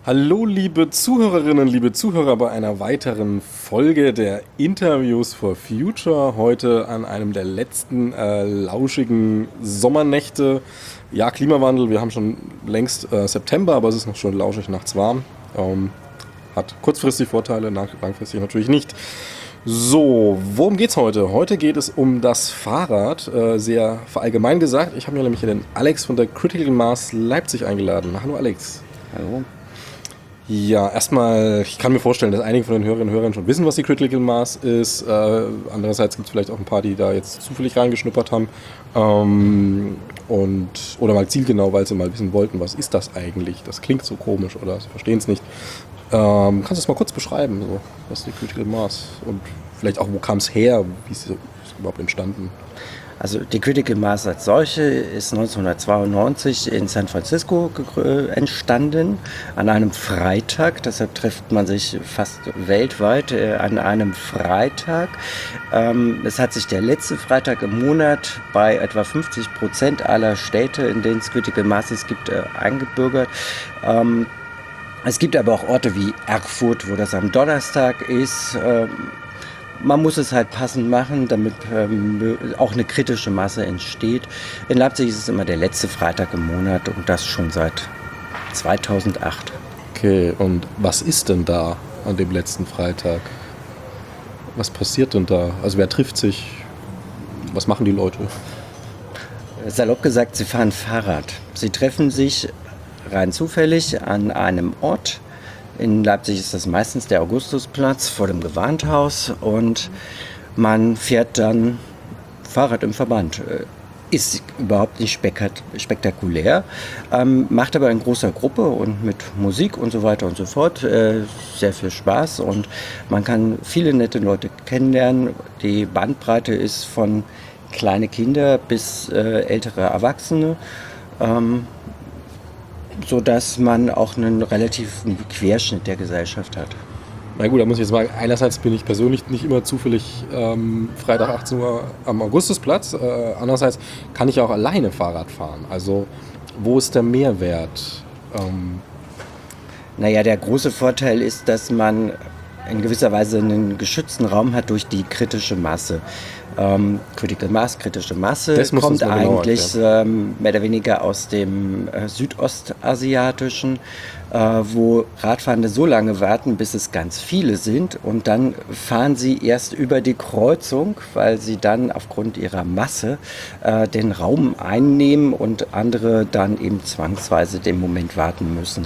Hallo, liebe Zuhörerinnen, liebe Zuhörer, bei einer weiteren Folge der Interviews for Future. Heute an einem der letzten lauschigen Sommernächte. Ja, Klimawandel, wir haben schon längst September, aber es ist noch schon lauschig nachts warm. Hat kurzfristig Vorteile, langfristig natürlich nicht. So, worum geht's heute? Heute geht es um das Fahrrad, sehr verallgemein gesagt. Ich habe mir nämlich den Alex von der Critical Mass Leipzig eingeladen. Hallo Alex. Hallo. Ja, erstmal, ich kann mir vorstellen, dass einige von den Hörerinnen und Hörern schon wissen, was die Critical Mass ist. Andererseits gibt es vielleicht auch ein paar, die da jetzt zufällig reingeschnuppert haben. Oder mal zielgenau, weil sie mal wissen wollten, was ist das eigentlich? Das klingt so komisch oder sie verstehen es nicht. Kannst du es mal kurz beschreiben, so, was ist die Critical Mass? Und vielleicht auch, wo kam es her? Wie ist es überhaupt entstanden? Also die Critical Mass als solche ist 1992 in San Francisco entstanden, an einem Freitag. Deshalb trifft man sich fast weltweit an einem Freitag. Es hat sich der letzte Freitag im Monat bei etwa 50% aller Städte, in denen es Critical Masses gibt, eingebürgert. Es gibt aber auch Orte wie Erfurt, wo das am Donnerstag ist. Man muss es halt passend machen, damit auch eine kritische Masse entsteht. In Leipzig ist es immer der letzte Freitag im Monat und das schon seit 2008. Okay, und was ist denn da an dem letzten Freitag? Was passiert denn da? Also wer trifft sich? Was machen die Leute? Salopp gesagt, sie fahren Fahrrad. Sie treffen sich rein zufällig an einem Ort. In Leipzig ist das meistens der Augustusplatz vor dem Gewandhaus und man fährt dann Fahrrad im Verband. Ist überhaupt nicht spektakulär, macht aber in großer Gruppe und mit Musik und so weiter und so fort sehr viel Spaß und man kann viele nette Leute kennenlernen. Die Bandbreite ist von kleine Kinder bis ältere Erwachsene. Sodass man auch einen relativen Querschnitt der Gesellschaft hat. Na gut, da muss ich jetzt sagen, einerseits bin ich persönlich nicht immer zufällig Freitag 18 Uhr am Augustusplatz, andererseits kann ich auch alleine Fahrrad fahren. Also wo ist der Mehrwert? Naja, der große Vorteil ist, dass man in gewisser Weise einen geschützten Raum hat durch die kritische Masse. Critical Mass, kritische Masse kommt eigentlich mehr oder weniger aus dem Südostasiatischen, wo Radfahrende so lange warten, bis es ganz viele sind und dann fahren sie erst über die Kreuzung, weil sie dann aufgrund ihrer Masse den Raum einnehmen und andere dann eben zwangsweise den Moment warten müssen.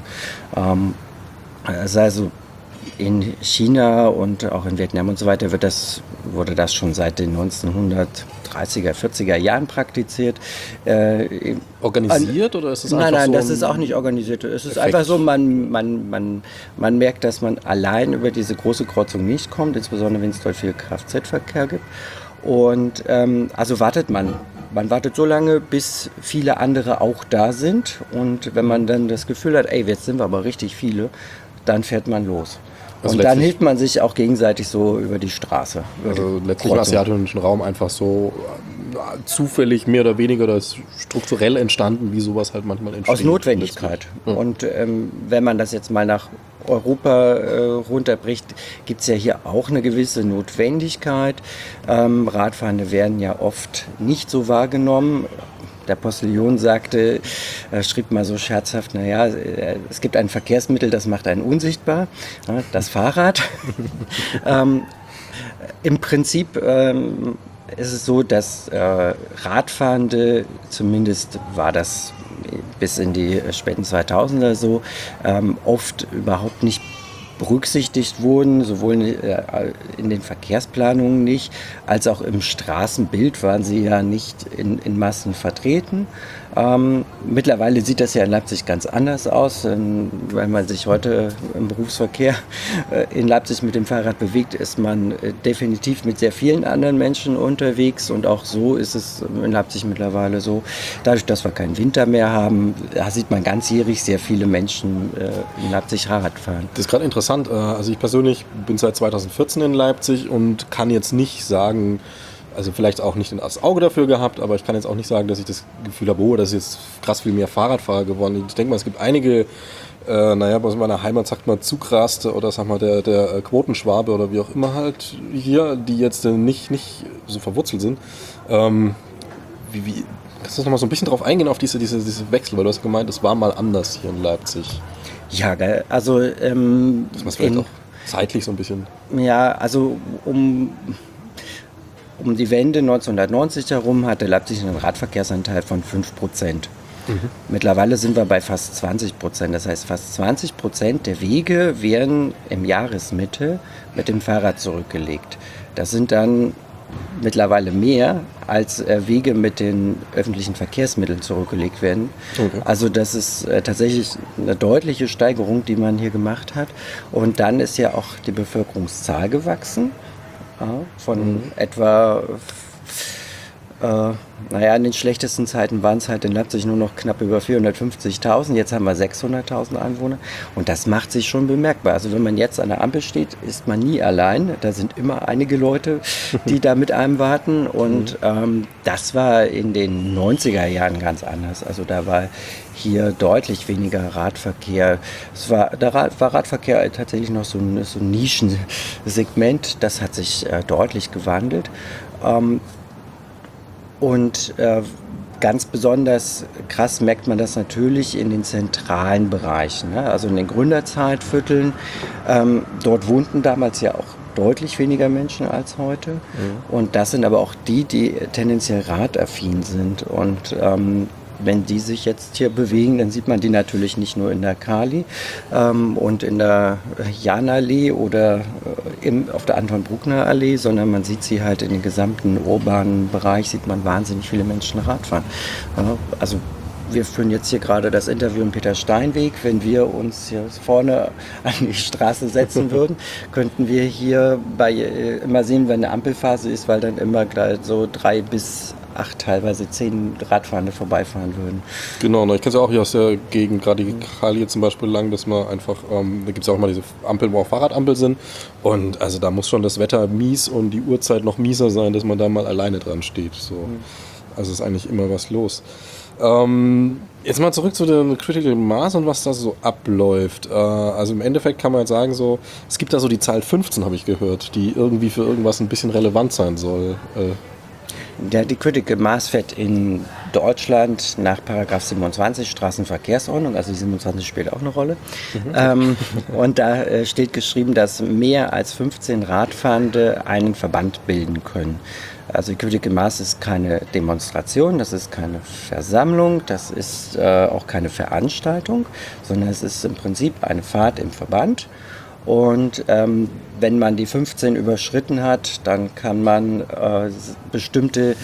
Also in China und auch in Vietnam und so weiter wurde das schon seit den 1930er, 40er Jahren praktiziert. Organisiert oder ist es einfach so? Nein, das ist auch nicht organisiert. Es ist einfach so, man merkt, dass man allein über diese große Kreuzung nicht kommt, insbesondere wenn es dort viel Kfz-Verkehr gibt. Und also wartet man. Man wartet so lange, bis viele andere auch da sind. Und wenn man dann das Gefühl hat, ey, jetzt sind wir aber richtig viele, dann fährt man los. Also und dann hilft man sich auch gegenseitig so über die Straße. Also letztlich im asiatischen Raum einfach so zufällig mehr oder weniger oder strukturell entstanden, wie sowas halt manchmal entsteht. Aus Notwendigkeit. Ja. Und wenn man das jetzt mal nach Europa runterbricht, gibt es ja hier auch eine gewisse Notwendigkeit. Radfahrende werden ja oft nicht so wahrgenommen. Der Postillon schrieb mal so scherzhaft, naja, es gibt ein Verkehrsmittel, das macht einen unsichtbar, das Fahrrad. Im Prinzip ist es so, dass Radfahrende, zumindest war das bis in die späten 2000er so, oft überhaupt nicht berücksichtigt wurden, sowohl in den Verkehrsplanungen nicht, als auch im Straßenbild waren sie ja nicht in Massen vertreten. Mittlerweile sieht das ja in Leipzig ganz anders aus. Wenn man sich heute im Berufsverkehr in Leipzig mit dem Fahrrad bewegt, ist man definitiv mit sehr vielen anderen Menschen unterwegs und auch so ist es in Leipzig mittlerweile so. Dadurch, dass wir keinen Winter mehr haben, sieht man ganzjährig sehr viele Menschen in Leipzig Fahrrad fahren. Das ist gerade interessant. Also ich persönlich bin seit 2014 in Leipzig und kann jetzt nicht sagen, also vielleicht auch nicht das Auge dafür gehabt, aber ich kann jetzt auch nicht sagen, dass ich das Gefühl habe, oh, das ist jetzt krass viel mehr Fahrradfahrer geworden. Ich denke mal, es gibt einige, aus meiner Heimat sagt man Zugraste oder sag mal der Quotenschwabe oder wie auch immer halt hier, die jetzt nicht so verwurzelt sind. Kannst du noch mal so ein bisschen drauf eingehen, auf diese Wechsel, weil du hast gemeint, es war mal anders hier in Leipzig. Ja, also Das war vielleicht auch zeitlich so ein bisschen. Ja, also um die Wende 1990 herum hatte Leipzig einen Radverkehrsanteil von 5%. Mittlerweile sind wir bei fast 20%. Das heißt, fast 20% der Wege werden im Jahresmitte mit dem Fahrrad zurückgelegt. Das sind dann mittlerweile mehr, als Wege mit den öffentlichen Verkehrsmitteln zurückgelegt werden. Okay. Also das ist tatsächlich eine deutliche Steigerung, die man hier gemacht hat. Und dann ist ja auch die Bevölkerungszahl gewachsen. Von etwa, in den schlechtesten Zeiten waren es halt in Leipzig nur noch knapp über 450.000. Jetzt haben wir 600.000 Einwohner. Und das macht sich schon bemerkbar. Also wenn man jetzt an der Ampel steht, ist man nie allein. Da sind immer einige Leute, die da mit einem warten. Und das war in den 90er Jahren ganz anders. Also da war hier deutlich weniger Radverkehr. Da war Radverkehr tatsächlich noch so ein Nischensegment. Das hat sich deutlich gewandelt. Ganz besonders krass merkt man das natürlich in den zentralen Bereichen, ne? Also in den Gründerzeitvierteln. Dort wohnten damals ja auch deutlich weniger Menschen als heute. Mhm. Und das sind aber auch die tendenziell radaffin sind. Und wenn die sich jetzt hier bewegen, dann sieht man die natürlich nicht nur in der Kali und in der Jahnallee oder auf der Anton-Bruckner-Allee, sondern man sieht sie halt in den gesamten urbanen Bereich, sieht man wahnsinnig viele Menschen Radfahren. Also wir führen jetzt hier gerade das Interview im Peter-Stein-Weg. Wenn wir uns hier vorne an die Straße setzen würden, könnten wir hier immer sehen, wenn eine Ampelphase ist, weil dann immer so 3 bis 8, teilweise 10 Radfahrende vorbeifahren würden. Genau, ich kenne es ja auch hier aus der Gegend, gerade die Kali zum Beispiel lang, dass man einfach, da gibt es ja auch mal diese Ampeln, wo auch Fahrradampel sind. Und also da muss schon das Wetter mies und die Uhrzeit noch mieser sein, dass man da mal alleine dran steht. So. Also ist eigentlich immer was los. Jetzt mal zurück zu dem Critical Mass und was da so abläuft. Also im Endeffekt kann man jetzt sagen, so, es gibt da so die Zahl 15, habe ich gehört, die irgendwie für irgendwas ein bisschen relevant sein soll. Die Critical Mass fährt in Deutschland nach § 27 Straßenverkehrsordnung, also die 27 spielt auch eine Rolle. Und da steht geschrieben, dass mehr als 15 Radfahrende einen Verband bilden können. Also die Critical Mass ist keine Demonstration, das ist keine Versammlung, das ist auch keine Veranstaltung, sondern es ist im Prinzip eine Fahrt im Verband. Und wenn man die 15 überschritten hat, dann kann man bestimmte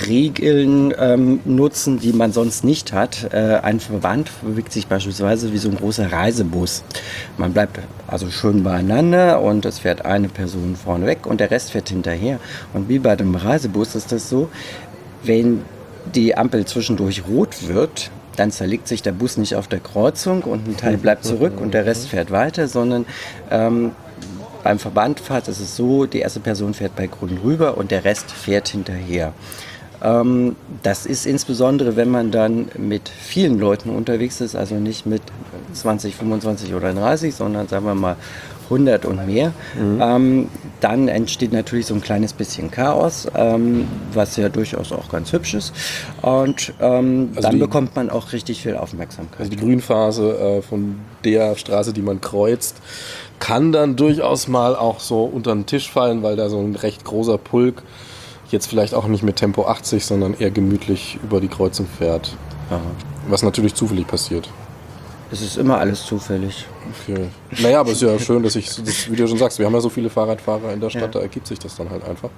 Regeln nutzen, die man sonst nicht hat. Ein Verband bewegt sich beispielsweise wie so ein großer Reisebus. Man bleibt also schön beieinander und es fährt eine Person vorne weg und der Rest fährt hinterher. Und wie bei dem Reisebus ist das so, wenn die Ampel zwischendurch rot wird, dann zerlegt sich der Bus nicht auf der Kreuzung und ein Teil bleibt zurück und der Rest fährt weiter, sondern beim Verbandfahrt ist es so, die erste Person fährt bei Grün rüber und der Rest fährt hinterher. Das ist insbesondere, wenn man dann mit vielen Leuten unterwegs ist, also nicht mit 20, 25 oder 30, sondern sagen wir mal 100 und mehr, dann entsteht natürlich so ein kleines bisschen Chaos, was ja durchaus auch ganz hübsch ist. Und dann bekommt man auch richtig viel Aufmerksamkeit. Also die Grünphase von der Straße, die man kreuzt, kann dann durchaus mal auch so unter den Tisch fallen, weil da so ein recht großer Pulk jetzt vielleicht auch nicht mit Tempo 80, sondern eher gemütlich über die Kreuzung fährt. Aha. Was natürlich zufällig passiert. Es ist immer alles zufällig. Okay. Naja, aber es ist ja schön, dass wie du schon sagst, wir haben ja so viele Fahrradfahrer in der Stadt, da ergibt sich das dann halt einfach.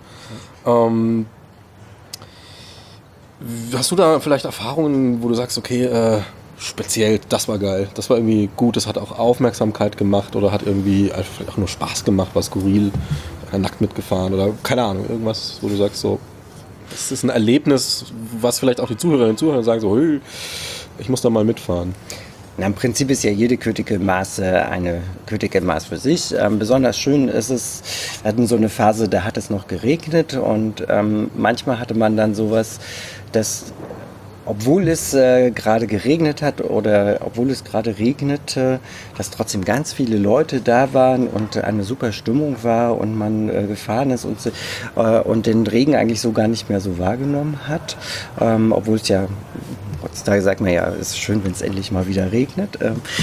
Hast du da vielleicht Erfahrungen, wo du sagst, okay, speziell, das war geil, das war irgendwie gut, das hat auch Aufmerksamkeit gemacht oder hat irgendwie einfach auch nur Spaß gemacht, war skurril, nackt mitgefahren oder keine Ahnung, irgendwas, wo du sagst, so, das ist ein Erlebnis, was vielleicht auch die Zuhörerinnen und Zuhörer sagen, so, hey, ich muss da mal mitfahren. Na, im Prinzip ist ja jede Critical Mass eine Critical Mass für sich. Besonders schön ist es, wir hatten so eine Phase, da hat es noch geregnet und manchmal hatte man dann sowas, dass obwohl es gerade geregnet hat oder obwohl es gerade regnete, dass trotzdem ganz viele Leute da waren und eine super Stimmung war und man gefahren ist und den Regen eigentlich so gar nicht mehr so wahrgenommen hat, obwohl es ja heutzutage sagt man ja, es ist schön, wenn es endlich mal wieder regnet.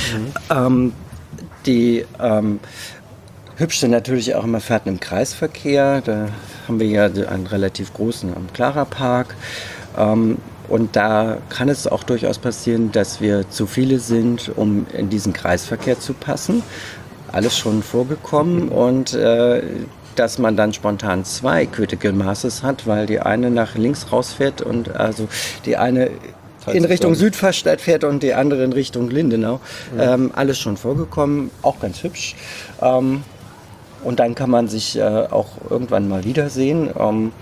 Die hübsch sind natürlich auch immer Fahrten im Kreisverkehr. Da haben wir ja einen relativ großen Clara-Park. Und da kann es auch durchaus passieren, dass wir zu viele sind, um in diesen Kreisverkehr zu passen. Alles schon vorgekommen und dass man dann spontan 2 Critical Masses hat, weil die eine nach links rausfährt und also die eine in Richtung Südvorstadt fährt und die andere in Richtung Lindenau. Alles schon vorgekommen, auch ganz hübsch. Und dann kann man sich auch irgendwann mal wiedersehen.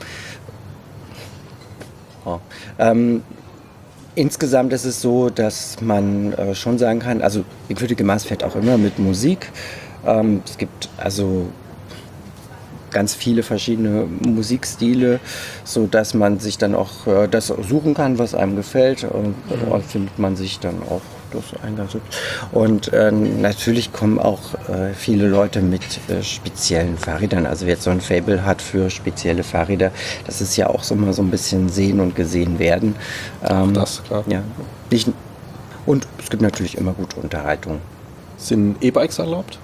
Insgesamt ist es so, dass man schon sagen kann, also die Critical Mass fährt auch immer mit Musik. Es gibt also ganz viele verschiedene Musikstile, so dass man sich dann auch das suchen kann, was einem gefällt. Und findet man sich dann auch das Eingangsstück. Und natürlich kommen auch viele Leute mit speziellen Fahrrädern. Also wer jetzt so ein Faible hat für spezielle Fahrräder, das ist ja auch so mal so ein bisschen sehen und gesehen werden. Das, klar. Ja, und es gibt natürlich immer gute Unterhaltung. Sind E-Bikes erlaubt?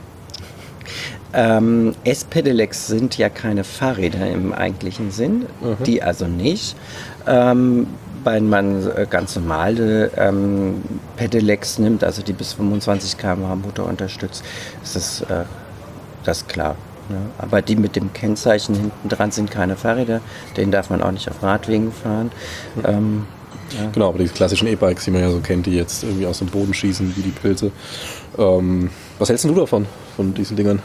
S-Pedelecs sind ja keine Fahrräder im eigentlichen Sinn, die also nicht. Wenn man ganz normale Pedelecs nimmt, also die bis 25 km/h Motor unterstützt, ist das klar. Ne? Aber die mit dem Kennzeichen hinten dran sind keine Fahrräder, den darf man auch nicht auf Radwegen fahren. Ja. Genau, aber die klassischen E-Bikes, die man ja so kennt, die jetzt irgendwie aus dem Boden schießen wie die Pilze. Was hältst du davon, von diesen Dingern?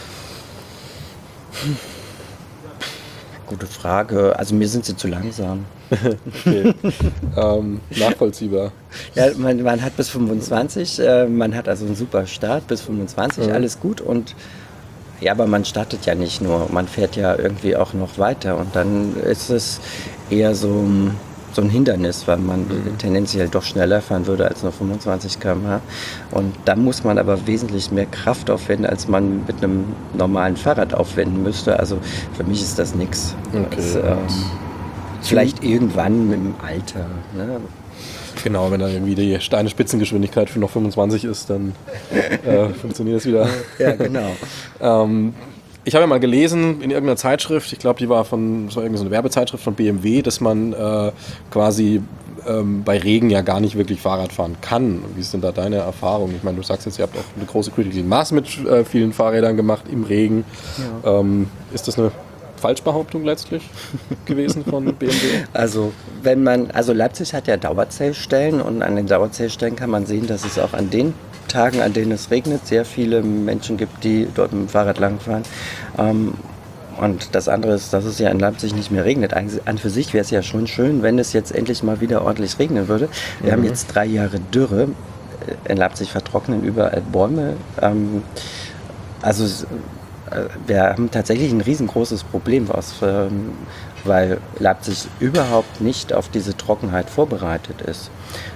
Gute Frage. Also mir sind sie zu langsam. Okay. Nachvollziehbar. Ja, man hat bis 25, man hat also einen super Start bis 25, alles gut. Und ja, aber man startet ja nicht nur, man fährt ja irgendwie auch noch weiter. Und dann ist es eher so ein Hindernis, weil man tendenziell doch schneller fahren würde als nur 25 km/h. Und da muss man aber wesentlich mehr Kraft aufwenden, als man mit einem normalen Fahrrad aufwenden müsste. Also für mich ist das nichts. Okay. Vielleicht irgendwann mit dem Alter. Ne? Genau, wenn dann irgendwie eine Spitzengeschwindigkeit für noch 25 ist, dann funktioniert es wieder. Ja, genau. Ich habe ja mal gelesen in irgendeiner Zeitschrift, ich glaube, das war irgendwie so eine Werbezeitschrift von BMW, dass man quasi bei Regen ja gar nicht wirklich Fahrrad fahren kann. Wie ist denn da deine Erfahrung? Ich meine, du sagst jetzt, ihr habt auch eine große Critical Mass mit vielen Fahrrädern gemacht im Regen. Ja. Ist das eine Falschbehauptung letztlich gewesen von BMW? Also Leipzig hat ja Dauerzählstellen und an den Dauerzählstellen kann man sehen, dass es auch an den Tagen, an denen es regnet, sehr viele Menschen gibt, die dort mit dem Fahrrad langfahren. Und das andere ist, dass es ja in Leipzig nicht mehr regnet. An für sich wäre es ja schon schön, wenn es jetzt endlich mal wieder ordentlich regnen würde. Wir haben jetzt 3 Jahre Dürre. In Leipzig vertrocknen überall Bäume. Wir haben tatsächlich ein riesengroßes Problem, weil Leipzig überhaupt nicht auf diese Trockenheit vorbereitet ist.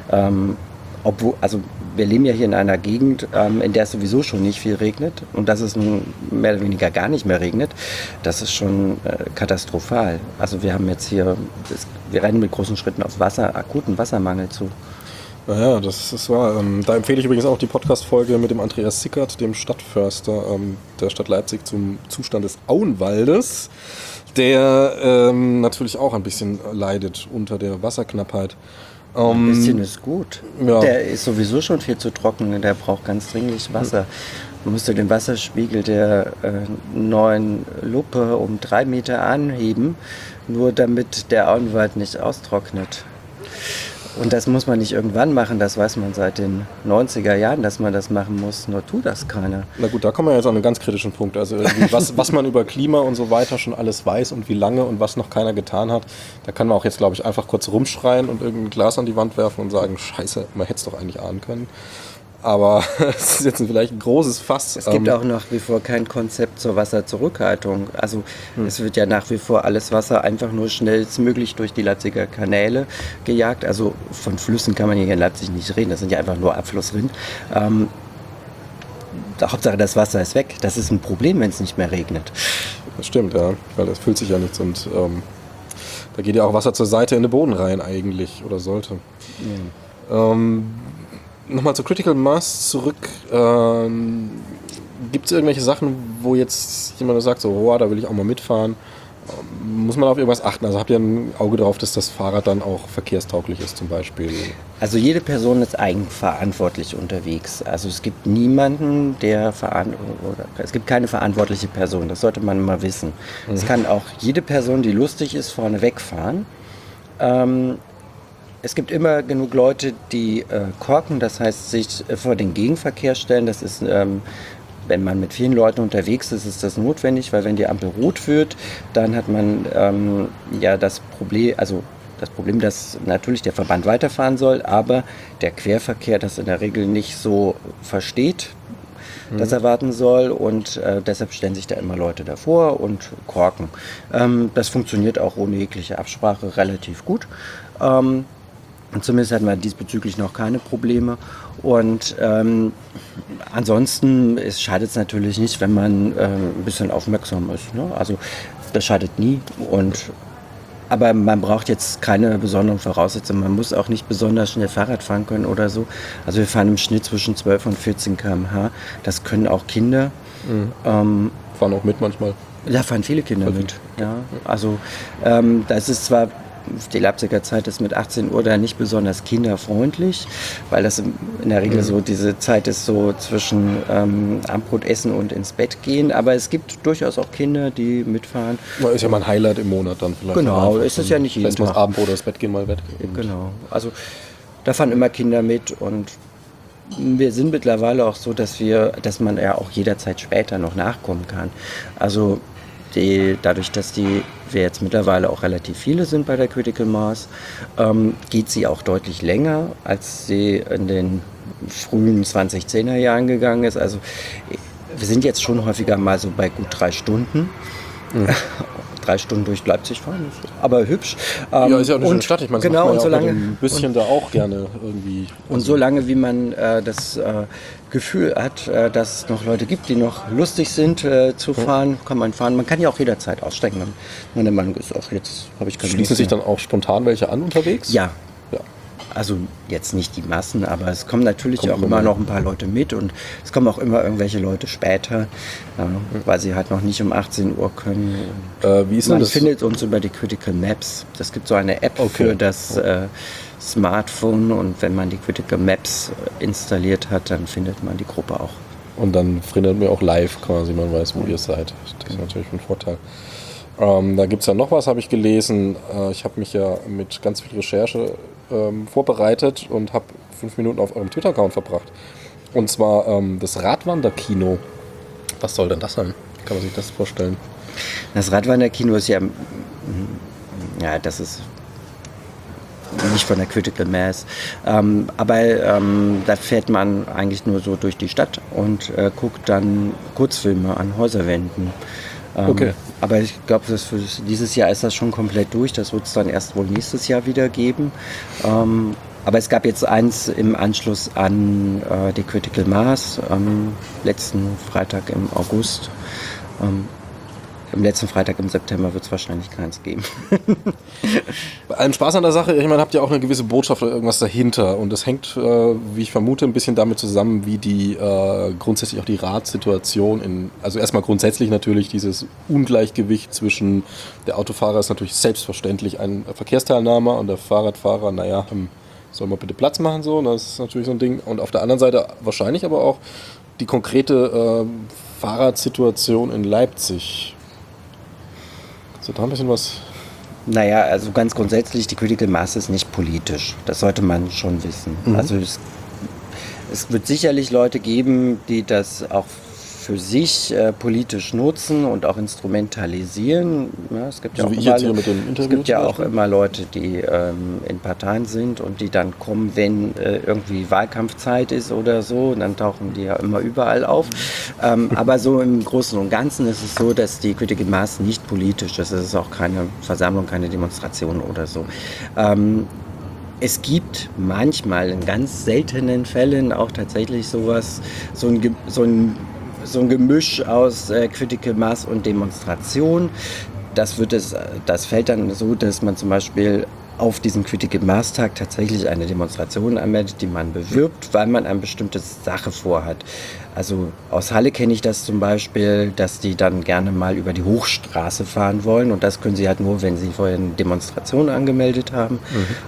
Wir leben ja hier in einer Gegend, in der es sowieso schon nicht viel regnet und dass es nun mehr oder weniger gar nicht mehr regnet, das ist schon katastrophal. Also wir haben jetzt wir rennen mit großen Schritten auf akuten Wassermangel zu. Naja, das ist wahr. Da empfehle ich übrigens auch die Podcast-Folge mit dem Andreas Sickert, dem Stadtförster der Stadt Leipzig zum Zustand des Auenwaldes, der natürlich auch ein bisschen leidet unter der Wasserknappheit. Ein bisschen ist gut. Ja. Der ist sowieso schon viel zu trocken, der braucht ganz dringlich Wasser. Man müsste den Wasserspiegel der neuen Luppe um 3 Meter anheben, nur damit der Auenwald nicht austrocknet. Und das muss man nicht irgendwann machen, das weiß man seit den 90er Jahren, dass man das machen muss, nur tut das keiner. Na gut, da kommen wir jetzt an einen ganz kritischen Punkt. Also was man über Klima und so weiter schon alles weiß und wie lange und was noch keiner getan hat, da kann man auch jetzt, glaube ich, einfach kurz rumschreien und irgendein Glas an die Wand werfen und sagen, scheiße, man hätte es doch eigentlich ahnen können. Aber es ist jetzt vielleicht ein großes Fass. Es gibt auch nach wie vor kein Konzept zur Wasserzurückhaltung. Also es wird ja nach wie vor alles Wasser einfach nur schnellstmöglich durch die Leipziger Kanäle gejagt. Also von Flüssen kann man hier in Leipzig nicht reden, das sind ja einfach nur Abflussrinnen. Hauptsache das Wasser ist weg. Das ist ein Problem, wenn es nicht mehr regnet. Das stimmt, ja, weil das füllt sich ja nichts und da geht ja auch Wasser zur Seite in den Boden rein eigentlich oder sollte. Nochmal zu Critical Mass zurück. Gibt es irgendwelche Sachen, wo jetzt jemand sagt, so, oh, da will ich auch mal mitfahren? Muss man auf irgendwas achten? Also habt ihr ein Auge darauf, dass das Fahrrad dann auch verkehrstauglich ist zum Beispiel? Also jede Person ist eigenverantwortlich unterwegs. Also es gibt niemanden, es gibt keine verantwortliche Person. Das sollte man mal wissen. Es kann auch jede Person, die lustig ist, vorne wegfahren. Es gibt immer genug Leute, die korken, das heißt sich vor den Gegenverkehr stellen. Das ist, wenn man mit vielen Leuten unterwegs ist, ist das notwendig, weil wenn die Ampel rot wird, dann hat man das Problem, dass natürlich der Verband weiterfahren soll, aber der Querverkehr das in der Regel nicht so versteht, dass er warten soll und deshalb stellen sich da immer Leute davor und korken. Das funktioniert auch ohne jegliche Absprache relativ gut. Und zumindest hatten wir diesbezüglich noch keine Probleme. Und ansonsten schadet es natürlich nicht, wenn man ein bisschen aufmerksam ist. Ne? Also das schadet nie. Aber man braucht jetzt keine besonderen Voraussetzungen. Man muss auch nicht besonders schnell Fahrrad fahren können oder so. Also wir fahren im Schnitt zwischen 12 und 14 km/h. Das können auch Kinder. Fahren auch mit manchmal? Ja, fahren viele Kinder mit. Ja. Also das ist zwar... Die Leipziger Zeit ist mit 18 Uhr da nicht besonders kinderfreundlich, weil das in der Regel so diese Zeit ist so zwischen Abendbrot essen und ins Bett gehen. Aber es gibt durchaus auch Kinder, die mitfahren. Ist ja mal ein Highlight im Monat dann vielleicht. Genau, ist es ja nicht jeden Tag. Tag. Abendbrot oder das Bett gehen, mal Bett. Genau, also da fahren immer Kinder mit und wir sind mittlerweile auch so, dass man ja auch jederzeit später noch nachkommen kann. Also dadurch, dass wir jetzt mittlerweile auch relativ viele sind bei der Critical Mass, geht sie auch deutlich länger, als sie in den frühen 2010er Jahren gegangen ist. Also wir sind jetzt schon häufiger mal so bei gut 3 Stunden. 3 Stunden durch Leipzig fahren, aber hübsch. Ja, ist ja auch eine schöne Stadt. Ich meine, das genau, macht man und ja so auch lange, ein bisschen da auch gerne irgendwie. Und solange wie man das Gefühl hat, dass es noch Leute gibt, die noch lustig sind zu fahren, kann man fahren. Man kann ja auch jederzeit aussteigen. Wenn der Meinung ist, auch jetzt habe ich keine Lust Schließen sich mehr. dann auch spontan welche an unterwegs? Ja. Ja. Also jetzt nicht die Massen, aber es kommen natürlich auch immer noch ein paar Leute mit und es kommen auch immer irgendwelche Leute später, weil sie halt noch nicht um 18 Uhr können. Wie ist denn Man das? findet uns über die Critical Maps. Das gibt so eine App für das Smartphone und wenn man die Critical Maps installiert hat, dann findet man die Gruppe auch. Und dann findet man auch live quasi, man weiß, wo ihr seid. Das ist natürlich ein Vorteil. Da gibt es ja noch was, habe ich gelesen. Ich habe mich ja mit ganz viel Recherche vorbereitet und habe 5 Minuten auf eurem Twitter-Account verbracht. Und zwar das Radwanderkino. Was soll denn das sein? Wie kann man sich das vorstellen? Das Radwanderkino ist ja, das ist nicht von der Critical Mass, aber da fährt man eigentlich nur so durch die Stadt und guckt dann Kurzfilme an Häuserwänden. Okay. Aber ich glaube, für dieses Jahr ist das schon komplett durch. Das wird es dann erst wohl nächstes Jahr wieder geben. Aber es gab jetzt eins im Anschluss an die Critical Mass am letzten Freitag im August. Am letzten Freitag im September wird es wahrscheinlich keins geben. Bei allem Spaß an der Sache, ich meine, habt ihr auch eine gewisse Botschaft oder irgendwas dahinter und das hängt, wie ich vermute, ein bisschen damit zusammen, wie die grundsätzlich auch die Radsituation also erstmal grundsätzlich natürlich dieses Ungleichgewicht zwischen der Autofahrer ist natürlich selbstverständlich ein Verkehrsteilnehmer und der Fahrradfahrer, soll man bitte Platz machen, so, das ist natürlich so ein Ding und auf der anderen Seite wahrscheinlich aber auch die konkrete Fahrradsituation in Leipzig. So, da ein bisschen was. Naja, also ganz grundsätzlich, die Critical Mass ist nicht politisch. Das sollte man schon wissen. Also es wird sicherlich Leute geben, die das auch für sich politisch nutzen und auch instrumentalisieren. Ja, es gibt ja So auch wie immer, jetzt hier mit dem Interview es gibt ja zum auch Beispiel. immer Leute, die in Parteien sind und die dann kommen, wenn irgendwie Wahlkampfzeit ist oder so. Und dann tauchen die ja immer überall auf. Aber so im Großen und Ganzen ist es so, dass die Critical Mass nicht politisch ist. Es ist auch keine Versammlung, keine Demonstration oder so. Es gibt manchmal in ganz seltenen Fällen auch tatsächlich sowas, so ein Gemisch aus Critical Mass und Demonstration. Das fällt dann so, dass man zum Beispiel auf diesen Critical Mass Tag tatsächlich eine Demonstration anmeldet, die man bewirbt, weil man eine bestimmte Sache vorhat. Also aus Halle kenne ich das zum Beispiel, dass die dann gerne mal über die Hochstraße fahren wollen und das können sie halt nur, wenn sie vorher eine Demonstration angemeldet haben.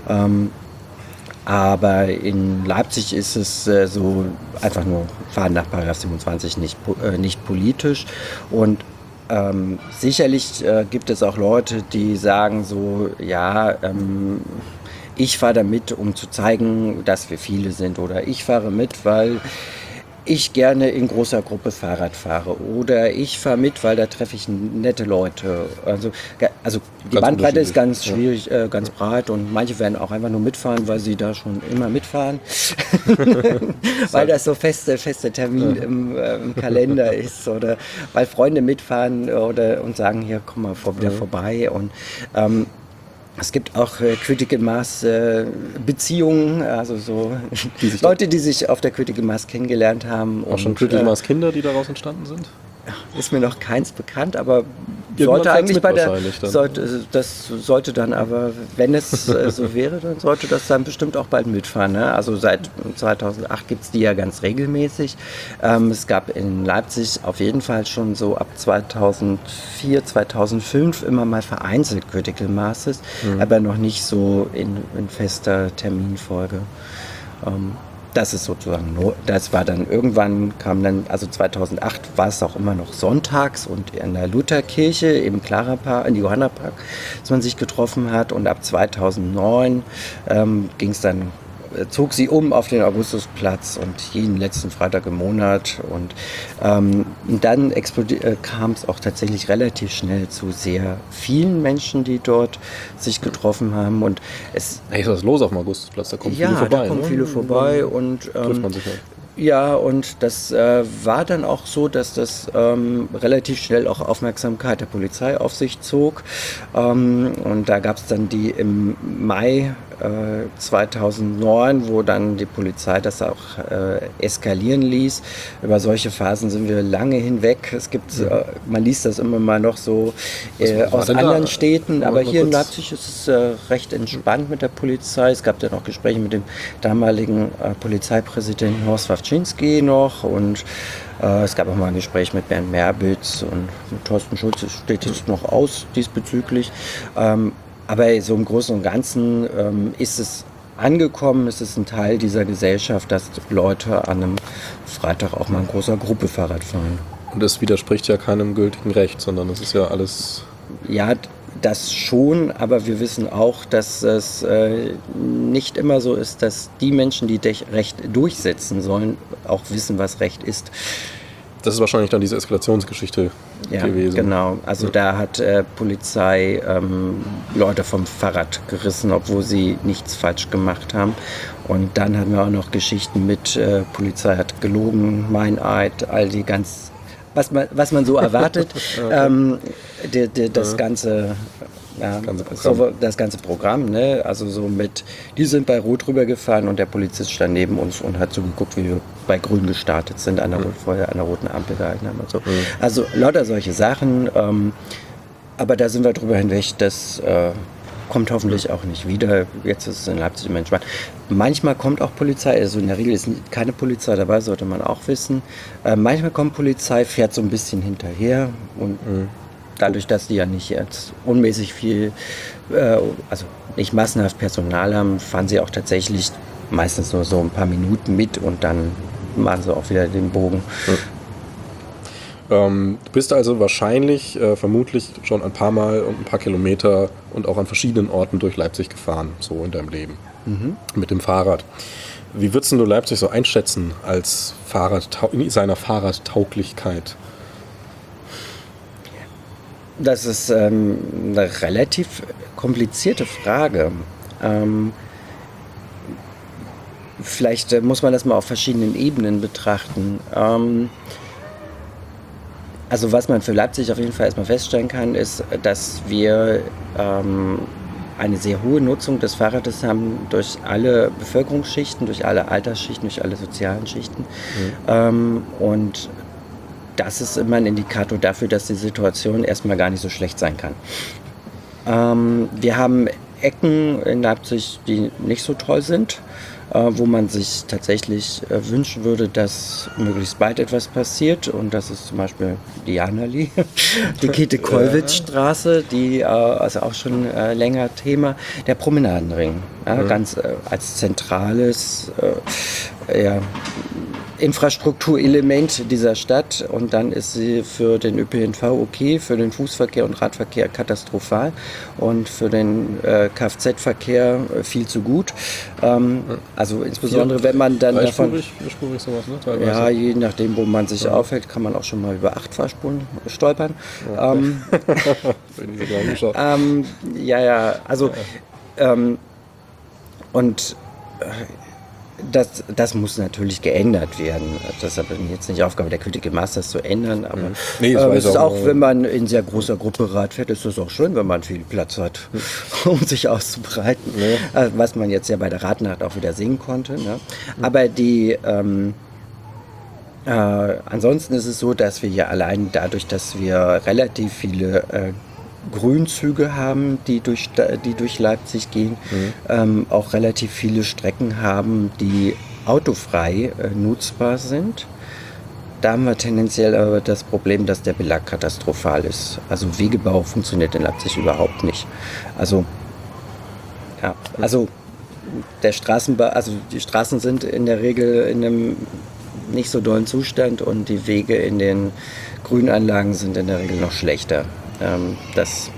Aber in Leipzig ist es so einfach nur fahren nach § 27 nicht politisch und sicherlich gibt es auch Leute, die sagen so, ja, ich fahre da mit, um zu zeigen, dass wir viele sind oder ich fahre mit, weil ich gerne in großer Gruppe Fahrrad fahre oder ich fahre mit, weil da treffe ich nette Leute. Also die Ganz Bandbreite ist ganz unterschiedlich, schwierig, ganz breit und manche werden auch einfach nur mitfahren, weil sie da schon immer mitfahren, weil das so feste Termin im Kalender ist oder weil Freunde mitfahren und sagen, hier komm mal wieder vorbei und es gibt auch Critical Mass Beziehungen, also so Leute, die sich auf der Critical Mass kennengelernt haben. Auch schon Critical Mass Kinder, die daraus entstanden sind? Ist mir noch keins bekannt, aber Irgendwann sollte eigentlich bei der wahrscheinlich dann. das sollte dann aber, wenn es so wäre, dann sollte das dann bestimmt auch bald mitfahren. Ne? Also seit 2008 gibt es die ja ganz regelmäßig. Es gab in Leipzig auf jeden Fall schon so ab 2004, 2005 immer mal vereinzelt Critical Masses, aber noch nicht so in fester Terminfolge. Das ist sozusagen, das war dann irgendwann, kam dann, also 2008 war es auch immer noch sonntags und in der Lutherkirche im Clara-Park, in die Johanna-Park, dass man sich getroffen hat und ab 2009 zog sie um auf den Augustusplatz und jeden letzten Freitag im Monat und dann kam es auch tatsächlich relativ schnell zu sehr vielen Menschen, die dort sich getroffen haben und Hey, ist was los auf dem Augustusplatz? Da kommen viele vorbei. Da kommen viele vorbei und trifft man sich halt. ja, und das war dann auch so, dass das relativ schnell auch Aufmerksamkeit der Polizei auf sich zog. Und da gab es dann die im Mai 2009, wo dann die Polizei das auch eskalieren ließ. Über solche Phasen sind wir lange hinweg. Es gibt, man liest das immer mal noch so aus anderen Städten, aber hier in Leipzig ist es recht entspannt mit der Polizei. Es gab dann auch Gespräche mit dem damaligen Polizeipräsidenten Horst Wawczynski noch und es gab auch mal ein Gespräch mit Bernd Merbitz und mit Thorsten Schulz, das steht jetzt noch aus diesbezüglich. Aber so im Großen und Ganzen ist es angekommen, ist es ein Teil dieser Gesellschaft, dass Leute an einem Freitag auch mal in großer Gruppe Fahrrad fahren. Und das widerspricht ja keinem gültigen Recht, sondern es ist ja alles... Ja, das schon, aber wir wissen auch, dass es nicht immer so ist, dass die Menschen, die Recht durchsetzen sollen, auch wissen, was Recht ist. Das ist wahrscheinlich dann diese Eskalationsgeschichte gewesen. Genau. Also da hat Polizei Leute vom Fahrrad gerissen, obwohl sie nichts falsch gemacht haben. Und dann hatten wir auch noch Geschichten mit Polizei hat gelogen, Meineid, all die ganz, was man so erwartet. Das ganze... Ja, das ganze Programm, ne? Also so mit, die sind bei Rot rübergefahren und der Polizist stand neben uns und hat so geguckt, wie wir bei Grün gestartet sind, vorher an der roten Ampel gehalten haben und so. Also lauter solche Sachen, aber da sind wir drüber hinweg, das kommt hoffentlich auch nicht wieder. Jetzt ist es in Leipzig immer entspannt. Manchmal kommt auch Polizei, also in der Regel ist keine Polizei dabei, sollte man auch wissen. Manchmal kommt Polizei, fährt so ein bisschen hinterher und dadurch, dass die ja nicht jetzt unmäßig viel, also nicht massenhaft Personal haben, fahren sie auch tatsächlich meistens nur so ein paar Minuten mit und dann machen sie auch wieder den Bogen. Du bist also wahrscheinlich, vermutlich schon ein paar Mal und ein paar Kilometer und auch an verschiedenen Orten durch Leipzig gefahren, so in deinem Leben, mit dem Fahrrad. Wie würdest du Leipzig so einschätzen als in seiner Fahrradtauglichkeit? Das ist eine relativ komplizierte Frage. Vielleicht muss man das mal auf verschiedenen Ebenen betrachten. Also was man für Leipzig auf jeden Fall erstmal feststellen kann, ist, dass wir eine sehr hohe Nutzung des Fahrrades haben durch alle Bevölkerungsschichten, durch alle Altersschichten, durch alle sozialen Schichten. Und das ist immer ein Indikator dafür, dass die Situation erstmal gar nicht so schlecht sein kann. Wir haben Ecken in Leipzig, die nicht so toll sind, wo man sich tatsächlich wünschen würde, dass möglichst bald etwas passiert. Und das ist zum Beispiel die Janallee, die Käthe-Kollwitz-Straße, die also auch schon länger Thema, der Promenadenring, ganz als zentrales Infrastrukturelement dieser Stadt, und dann ist sie für den ÖPNV okay, für den Fußverkehr und Radverkehr katastrophal und für den Kfz-Verkehr viel zu gut. Also insbesondere wenn man dann davon... Dreispurig sowas, ne? Teilweise. Ja, je nachdem, wo man sich aufhält, kann man auch schon mal über 8 Fahrspuren stolpern. Das muss natürlich geändert werden. Das ist aber jetzt nicht Aufgabe der Critical Masters zu ändern, aber es ist auch, wenn man in sehr großer Gruppe Rad fährt, ist es auch schön, wenn man viel Platz hat, um sich auszubreiten. Was man jetzt ja bei der Radnacht auch wieder sehen konnte. Ne? Aber ansonsten ist es so, dass wir ja allein dadurch, dass wir relativ viele Grünzüge haben, die durch Leipzig gehen, auch relativ viele Strecken haben, die autofrei nutzbar sind. Da haben wir tendenziell aber das Problem, dass der Belag katastrophal ist. Also Wegebau funktioniert in Leipzig überhaupt nicht. Also der Straßenbau, also die Straßen sind in der Regel in einem nicht so dollen Zustand und die Wege in den Grünanlagen sind in der Regel noch schlechter. Das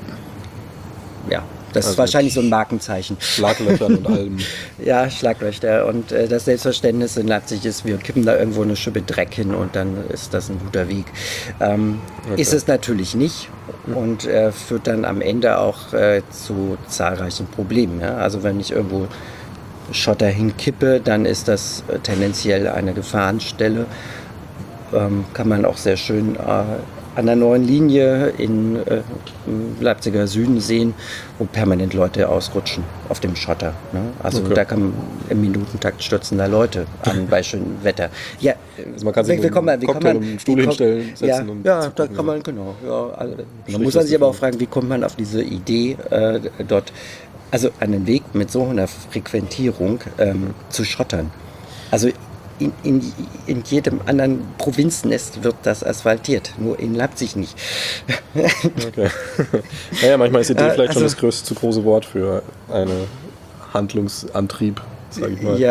ist wahrscheinlich so ein Markenzeichen. Schlaglöchern und allem. Ja, Schlaglöcher. Und das Selbstverständnis in Leipzig ist, wir kippen da irgendwo eine Schippe Dreck hin und dann ist das ein guter Weg. Ist es natürlich nicht und führt dann am Ende auch zu zahlreichen Problemen. Ja? Also wenn ich irgendwo Schotter hinkippe, dann ist das tendenziell eine Gefahrenstelle. Kann man auch sehr schön an der neuen Linie im Leipziger Süden sehen, wo permanent Leute ausrutschen auf dem Schotter. Ne? Also da kann im Minutentakt stürzen da Leute an bei schönem Wetter. Ja, also man kann sich einen Stuhl hinstellen, setzen. Da kann man, genau. Ja, also, man muss sich aber auch fragen, wie kommt man auf diese Idee, dort also einen Weg mit so einer Frequentierung zu schottern. Also in jedem anderen Provinznest wird das asphaltiert, nur in Leipzig nicht. Okay. Naja, manchmal ist Idee vielleicht schon das zu große Wort für einen Handlungsantrieb, sag ich mal.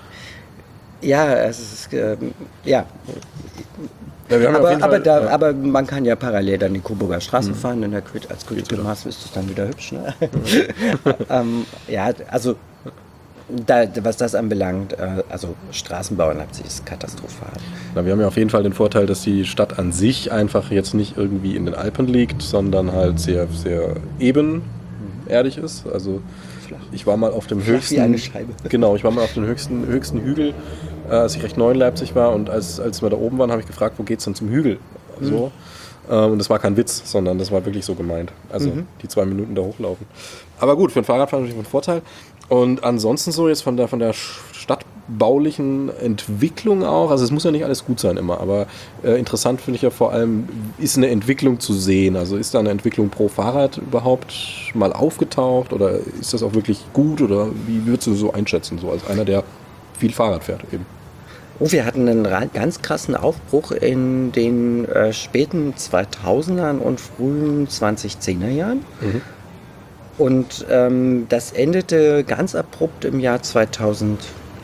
Es ist, aber man kann ja parallel dann die Coburger Straße fahren, als Critical Mass ist es dann wieder hübsch. Ne? Was das anbelangt, also Straßenbau in Leipzig ist katastrophal. Na, wir haben ja auf jeden Fall den Vorteil, dass die Stadt an sich einfach jetzt nicht irgendwie in den Alpen liegt, sondern halt sehr, sehr ebenerdig ist. Also ich war mal auf dem höchsten... Wie eine Scheibe. Genau, ich war mal auf dem höchsten Hügel, als ich recht neu in Leipzig war, und als wir da oben waren, habe ich gefragt, wo geht's denn zum Hügel? So. Und das war kein Witz, sondern das war wirklich so gemeint. Also die 2 Minuten da hochlaufen. Aber gut, für ein Fahrradfahrer natürlich ein Vorteil. Und ansonsten so jetzt von der stadtbaulichen Entwicklung auch, also es muss ja nicht alles gut sein immer, aber interessant finde ich ja vor allem, ist eine Entwicklung zu sehen. Also ist da eine Entwicklung pro Fahrrad überhaupt mal aufgetaucht oder ist das auch wirklich gut oder wie würdest du so einschätzen, so als einer, der viel Fahrrad fährt eben? Oh, wir hatten einen ganz krassen Aufbruch in den späten 2000ern und frühen 2010er Jahren. Und das endete ganz abrupt im Jahr 2017.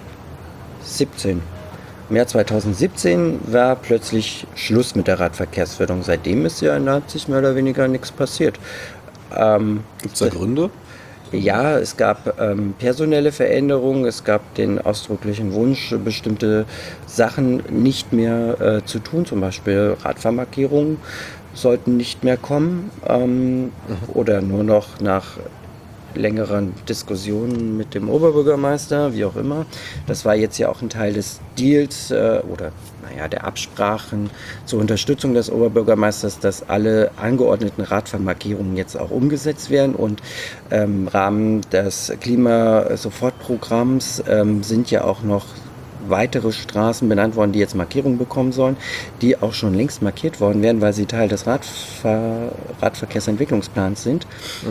Im Jahr 2017 war plötzlich Schluss mit der Radverkehrsförderung. Seitdem ist ja in Leipzig mehr oder weniger nichts passiert. Gibt es da Gründe? Ja, es gab personelle Veränderungen, es gab den ausdrücklichen Wunsch, bestimmte Sachen nicht mehr zu tun, zum Beispiel Radfahrmarkierungen sollten nicht mehr kommen oder nur noch nach längeren Diskussionen mit dem Oberbürgermeister, wie auch immer. Das war jetzt ja auch ein Teil des Deals oder der Absprachen zur Unterstützung des Oberbürgermeisters, dass alle angeordneten Radfahrmarkierungen jetzt auch umgesetzt werden und im Rahmen des Klimasofortprogramms sind ja auch noch weitere Straßen benannt worden, die jetzt Markierungen bekommen sollen, die auch schon längst markiert worden wären, weil sie Teil des Radverkehrsentwicklungsplans sind,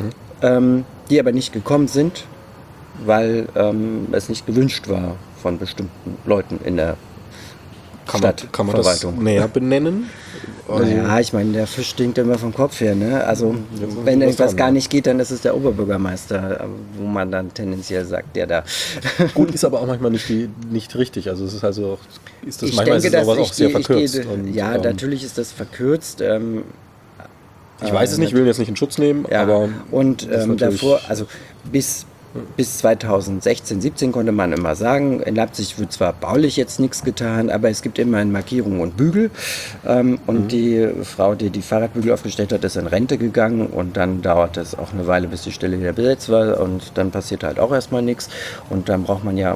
die aber nicht gekommen sind, weil es nicht gewünscht war von bestimmten Leuten in der Kann man das näher benennen? Naja, ich meine, der Fisch stinkt immer vom Kopf her, ne? Also, wenn irgendwas gar nicht geht, dann ist es der Oberbürgermeister, wo man dann tendenziell sagt, der da. Gut, ist aber auch manchmal nicht richtig. Also, es ist also auch, manchmal ist sowas auch sehr verkürzt. Natürlich ist das verkürzt. Ich weiß es nicht, ich will ihn jetzt nicht in Schutz nehmen, aber. Und davor, also bis 2016, 17 konnte man immer sagen, in Leipzig wird zwar baulich jetzt nichts getan, aber es gibt immerhin Markierungen und Bügel. Und die Frau, die die Fahrradbügel aufgestellt hat, ist in Rente gegangen und dann dauerte es auch eine Weile, bis die Stelle wieder besetzt war und dann passierte halt auch erstmal nichts und dann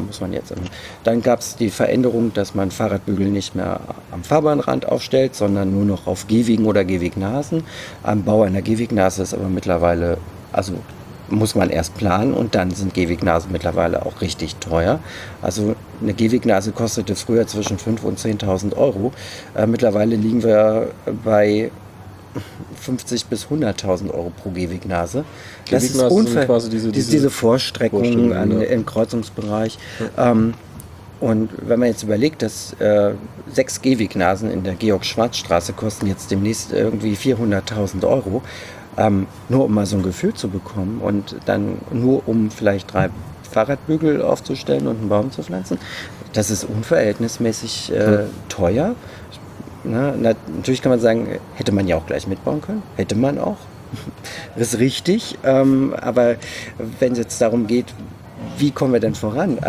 Dann gab es die Veränderung, dass man Fahrradbügel nicht mehr am Fahrbahnrand aufstellt, sondern nur noch auf Gehwegen oder Gehwegnasen. Am Bau einer Gewegnase ist aber mittlerweile, muss man erst planen und dann sind Gehwegnasen mittlerweile auch richtig teuer. Also eine Gehwegnase kostete früher zwischen 5.000 und 10.000 Euro. Mittlerweile liegen wir bei 50.000 bis 100.000 Euro pro Gehwegnase. Das ist quasi diese Vorstreckung im Kreuzungsbereich. Ja. Und wenn man jetzt überlegt, dass 6 Gehwegnasen in der Georg-Schwarz-Straße kosten jetzt demnächst irgendwie 400.000 Euro, nur um mal so ein Gefühl zu bekommen und dann nur um vielleicht 3 Fahrradbügel aufzustellen und einen Baum zu pflanzen, das ist unverhältnismäßig teuer. Natürlich kann man sagen, hätte man ja auch gleich mitbauen können, hätte man auch, das ist richtig, aber wenn es jetzt darum geht, wie kommen wir denn voran,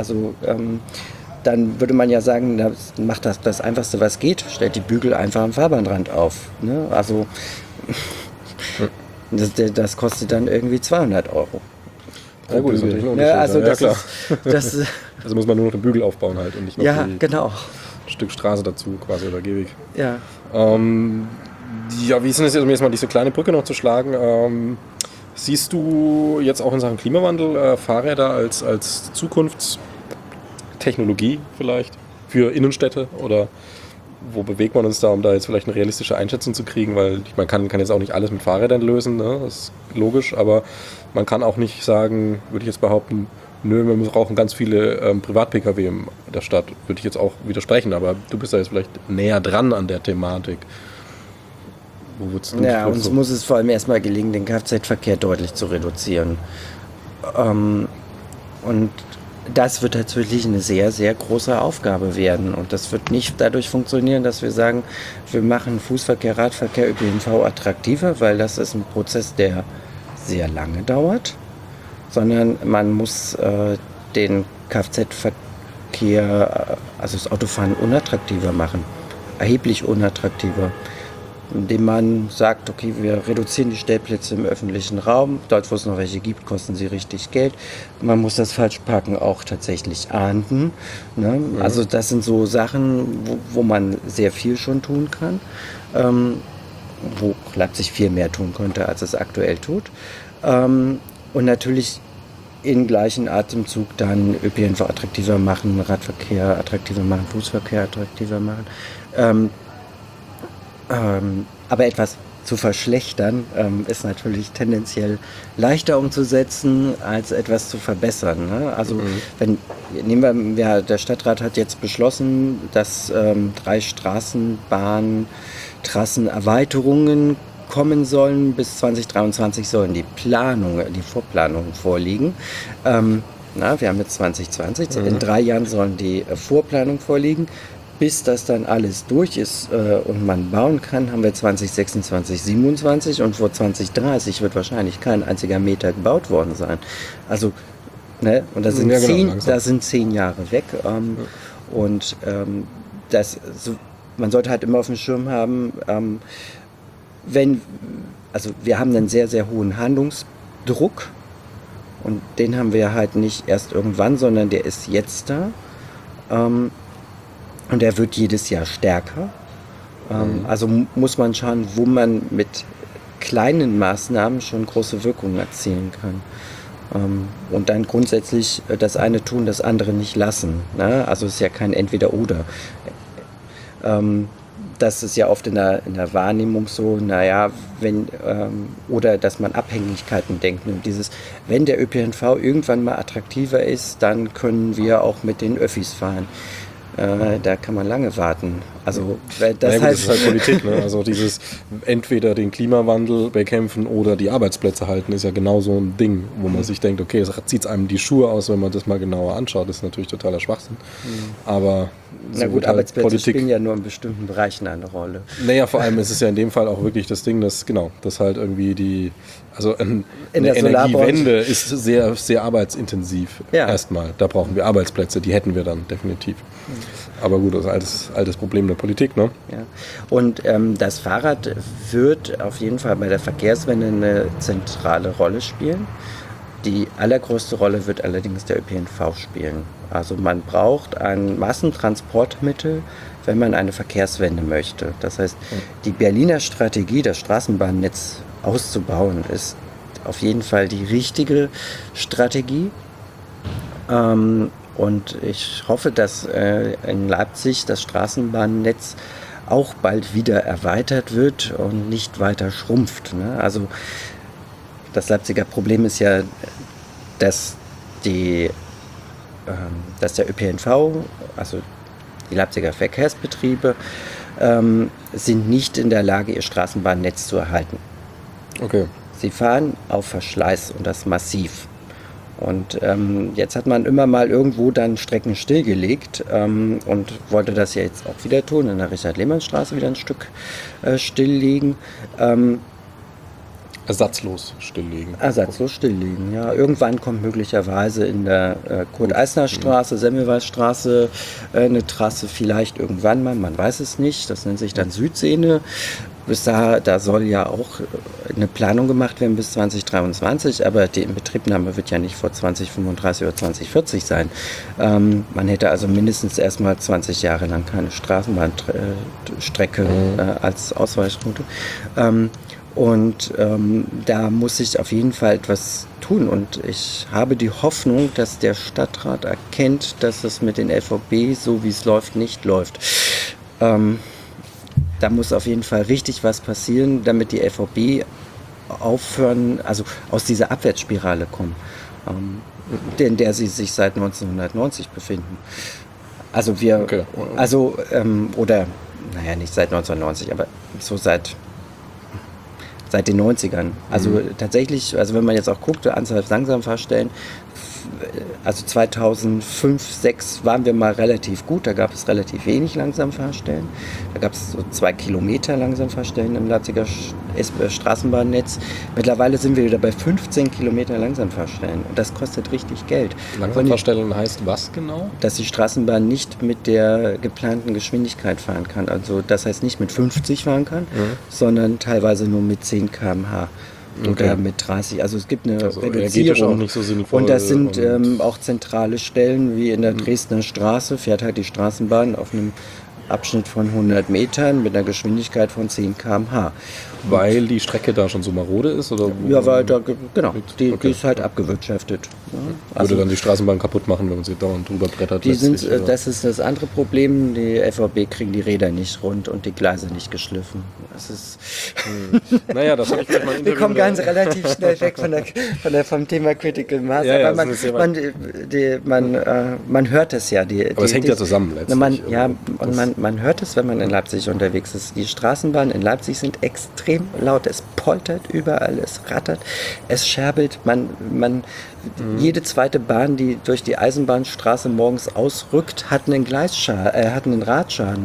dann würde man ja sagen, macht das Einfachste, was geht, stellt die Bügel einfach am Fahrbahnrand auf, ne? Also das kostet dann irgendwie 200 Euro. Ja gut, das ist natürlich ein Unterschied. Klar. Also muss man nur noch den Bügel aufbauen halt und nicht noch ein Stück Straße dazu quasi oder Gehweg. Ja. Wie ist denn das jetzt, um jetzt mal diese kleine Brücke noch zu schlagen? Siehst du jetzt auch in Sachen Klimawandel Fahrräder als Zukunftstechnologie vielleicht für Innenstädte oder wo bewegt man uns da, um da jetzt vielleicht eine realistische Einschätzung zu kriegen, weil man kann jetzt auch nicht alles mit Fahrrädern lösen, ne? Das ist logisch, aber man kann auch nicht sagen, würde ich jetzt behaupten, wir brauchen ganz viele Privat-Pkw in der Stadt, würde ich jetzt auch widersprechen, aber du bist da jetzt vielleicht näher dran an der Thematik. Uns muss es vor allem erstmal gelingen, den Kfz-Verkehr deutlich zu reduzieren. Und das wird tatsächlich eine sehr, sehr große Aufgabe werden. Und das wird nicht dadurch funktionieren, dass wir sagen, wir machen Fußverkehr, Radverkehr, ÖPNV attraktiver, weil das ist ein Prozess, der sehr lange dauert, sondern man muss den Kfz-Verkehr, also das Autofahren unattraktiver machen, erheblich unattraktiver, indem man sagt, okay, wir reduzieren die Stellplätze im öffentlichen Raum, dort wo es noch welche gibt, kosten sie richtig Geld. Man muss das Falschparken auch tatsächlich ahnden. Ne? Ja. Also das sind so Sachen, wo man sehr viel schon tun kann, wo Leipzig viel mehr tun könnte, als es aktuell tut. Und natürlich in gleichen Atemzug dann ÖPNV attraktiver machen, Radverkehr attraktiver machen, Fußverkehr attraktiver machen. Aber etwas zu verschlechtern ist natürlich tendenziell leichter umzusetzen, als etwas zu verbessern. Ne? Also der Stadtrat hat jetzt beschlossen, dass 3 Straßenbahntrassenerweiterungen kommen sollen. Bis 2023 sollen die Vorplanungen vorliegen. Wir haben jetzt 2020, in 3 Jahren sollen die Vorplanungen vorliegen. bis das dann alles durch ist und man bauen kann, haben wir 2026, 27 und vor 2030 wird wahrscheinlich kein einziger Meter gebaut worden sein. Also, ne? Und das sind, das sind 10 Jahre weg. Und man sollte halt immer auf dem Schirm haben, also wir haben einen sehr, sehr hohen Handlungsdruck und den haben wir halt nicht erst irgendwann, sondern der ist jetzt da. Und der wird jedes Jahr stärker. Also muss man schauen, wo man mit kleinen Maßnahmen schon große Wirkungen erzielen kann. Und dann grundsätzlich das eine tun, das andere nicht lassen. Ne? Also es ist ja kein Entweder-Oder. Das ist ja oft in der Wahrnehmung so, oder dass man Abhängigkeiten denkt. Und wenn der ÖPNV irgendwann mal attraktiver ist, dann können wir auch mit den Öffis fahren. Da kann man lange warten. Also, das ist halt Politik, ne? Also dieses entweder den Klimawandel bekämpfen oder die Arbeitsplätze halten, ist ja genau so ein Ding, wo man sich denkt, okay, es zieht einem die Schuhe aus, wenn man das mal genauer anschaut. Das ist natürlich totaler Schwachsinn. Aber na gut, halt Arbeitsplätze spielen ja nur in bestimmten Bereichen eine Rolle. Naja, vor allem ist es ja in dem Fall auch wirklich das Ding, dass halt irgendwie eine Energiewende ist sehr, sehr arbeitsintensiv. Ja. Erstmal. Da brauchen wir Arbeitsplätze, die hätten wir dann definitiv. Aber gut, das ist ein altes Problem der Politik, ne? Ja. Und das Fahrrad wird auf jeden Fall bei der Verkehrswende eine zentrale Rolle spielen. Die allergrößte Rolle wird allerdings der ÖPNV spielen. Also man braucht ein Massentransportmittel, wenn man eine Verkehrswende möchte. Das heißt, die Berliner Strategie, das Straßenbahnnetz auszubauen, ist auf jeden Fall die richtige Strategie. Und ich hoffe, dass in Leipzig das Straßenbahnnetz auch bald wieder erweitert wird und nicht weiter schrumpft. Ne? Also das Leipziger Problem ist ja, dass der ÖPNV, also die Leipziger Verkehrsbetriebe, sind nicht in der Lage, ihr Straßenbahnnetz zu erhalten. Okay. Sie fahren auf Verschleiß und das massiv. Und jetzt hat man immer mal irgendwo dann Strecken stillgelegt und wollte das ja jetzt auch wieder tun, in der Richard-Lehmann-Straße wieder ein Stück stilllegen. Ersatzlos stilllegen. Ersatzlos stilllegen, ja. Irgendwann kommt möglicherweise in der Kurt-Eisner-Straße, Semmelweis-Straße eine Trasse, vielleicht irgendwann mal, man weiß es nicht. Das nennt sich dann Südsehne. Da soll ja auch eine Planung gemacht werden bis 2023, aber die Inbetriebnahme wird ja nicht vor 2035 oder 2040 sein. Man hätte also mindestens erstmal 20 Jahre lang keine Straßenbahnstrecke als Ausweichroute. Da muss sich auf jeden Fall etwas tun. Und ich habe die Hoffnung, dass der Stadtrat erkennt, dass es mit den LVB, so wie es läuft, nicht läuft. Da muss auf jeden Fall richtig was passieren, damit die LVB aufhören, also aus dieser Abwärtsspirale kommen, in der sie sich seit 1990 befinden. Also nicht seit 1990, aber so seit den 90ern. Also tatsächlich, also wenn man jetzt auch guckt, die Anzahl Langsamfahrstellen, also 2005, 2006 waren wir mal relativ gut, da gab es relativ wenig Langsamfahrstellen. Da gab es so 2 Kilometer Langsamfahrstellen im Leipziger Straßenbahnnetz. Mittlerweile sind wir wieder bei 15 Kilometer Langsamfahrstellen und das kostet richtig Geld. Langsamfahrstellen heißt was genau? Dass die Straßenbahn nicht mit der geplanten Geschwindigkeit fahren kann. Also das heißt nicht mit 50 fahren kann, sondern teilweise nur mit 10 km/h. Oder mit 30, also es gibt eine Reduzierung. Auch nicht so sinnvoll. Und das sind auch zentrale Stellen, wie in der Dresdner Straße, fährt halt die Straßenbahn auf einem Abschnitt von 100 Metern mit einer Geschwindigkeit von 10 km/h. Weil die Strecke da schon so marode ist? Oder ja, weil da, genau, die ist halt abgewirtschaftet. Ja. Also würde dann die Straßenbahn kaputt machen, wenn man sie dauernd drüber brettert? Das ist das andere Problem, die LVB kriegen die Räder nicht rund und die Gleise nicht geschliffen. Das ist Naja, das habe ich gleich mal in Wir kommen ganz relativ schnell weg vom Thema Critical Mass. Ja, aber man hört es ja. Aber es hängt ja zusammen letztlich. man hört es, wenn man in Leipzig unterwegs ist. Die Straßenbahnen in Leipzig sind extrem laut. Es poltert überall, es rattert, es scherbelt. Jede zweite Bahn, die durch die Eisenbahnstraße morgens ausrückt, hat einen hat einen Radschaden.